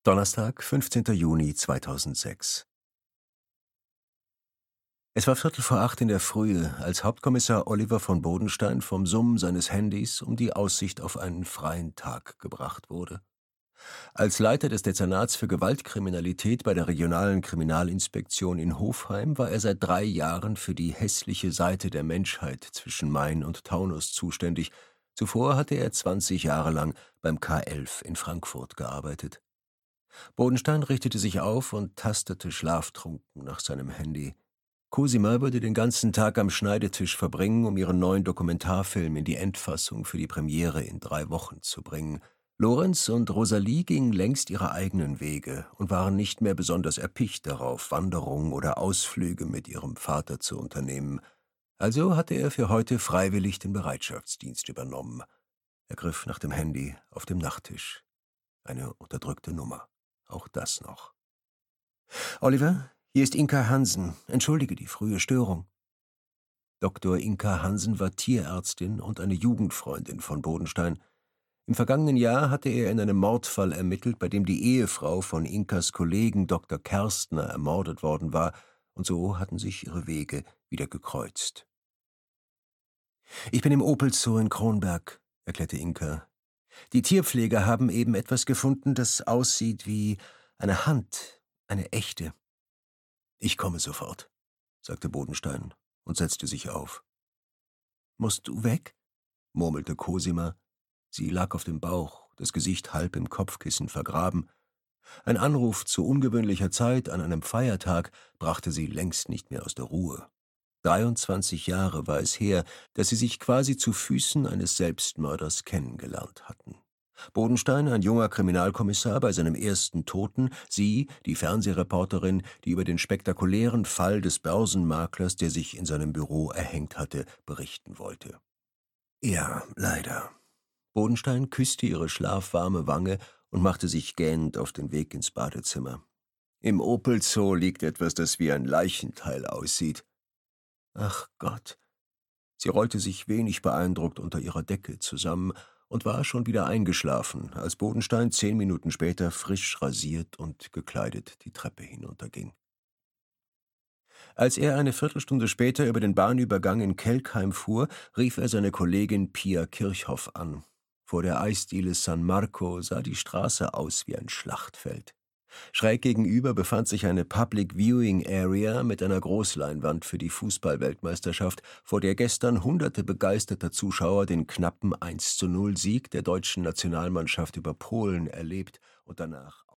Donnerstag, 15. Juni 2006. Es war 7:45 in der Frühe, als Hauptkommissar Oliver von Bodenstein vom Summen seines Handys um die Aussicht auf einen freien Tag gebracht wurde. Als Leiter des Dezernats für Gewaltkriminalität bei der regionalen Kriminalinspektion in Hofheim war er seit 3 Jahren für die hässliche Seite der Menschheit zwischen Main und Taunus zuständig. Zuvor hatte er 20 Jahre lang beim K11 in Frankfurt gearbeitet. Bodenstein richtete sich auf und tastete schlaftrunken nach seinem Handy. Cosima würde den ganzen Tag am Schneidetisch verbringen, um ihren neuen Dokumentarfilm in die Endfassung für die Premiere in 3 Wochen zu bringen. Lorenz und Rosalie gingen längst ihre eigenen Wege und waren nicht mehr besonders erpicht darauf, Wanderungen oder Ausflüge mit ihrem Vater zu unternehmen. Also hatte er für heute freiwillig den Bereitschaftsdienst übernommen. Er griff nach dem Handy auf dem Nachttisch. Eine unterdrückte Nummer. Auch das noch. »Oliver, hier ist Inka Hansen. Entschuldige die frühe Störung.« Dr. Inka Hansen war Tierärztin und eine Jugendfreundin von Bodenstein. Im vergangenen Jahr hatte er in einem Mordfall ermittelt, bei dem die Ehefrau von Inkas Kollegen Dr. Kerstner ermordet worden war, und so hatten sich ihre Wege wieder gekreuzt. »Ich bin im Opel Zoo in Kronberg«, erklärte Inka. »Die Tierpfleger haben eben etwas gefunden, das aussieht wie eine Hand, eine echte.« »Ich komme sofort«, sagte Bodenstein und setzte sich auf. »Musst du weg?«, murmelte Cosima. Sie lag auf dem Bauch, das Gesicht halb im Kopfkissen vergraben. Ein Anruf zu ungewöhnlicher Zeit an einem Feiertag brachte sie längst nicht mehr aus der Ruhe. 23 Jahre war es her, dass sie sich quasi zu Füßen eines Selbstmörders kennengelernt hatten. Bodenstein, ein junger Kriminalkommissar bei seinem ersten Toten, sie, die Fernsehreporterin, die über den spektakulären Fall des Börsenmaklers, der sich in seinem Büro erhängt hatte, berichten wollte. »Ja, leider.« Bodenstein küsste ihre schlafwarme Wange und machte sich gähnend auf den Weg ins Badezimmer. »Im Opel Zoo liegt etwas, das wie ein Leichenteil aussieht.« »Ach Gott!« Sie rollte sich wenig beeindruckt unter ihrer Decke zusammen und war schon wieder eingeschlafen, als Bodenstein 10 Minuten später frisch rasiert und gekleidet die Treppe hinunterging. Als er eine Viertelstunde später über den Bahnübergang in Kelkheim fuhr, rief er seine Kollegin Pia Kirchhoff an. Vor der Eisdiele San Marco sah die Straße aus wie ein Schlachtfeld. Schräg gegenüber befand sich eine Public Viewing Area mit einer Großleinwand für die Fußball-Weltmeisterschaft, vor der gestern Hunderte begeisterter Zuschauer den knappen 1:0 Sieg der deutschen Nationalmannschaft über Polen erlebt und danach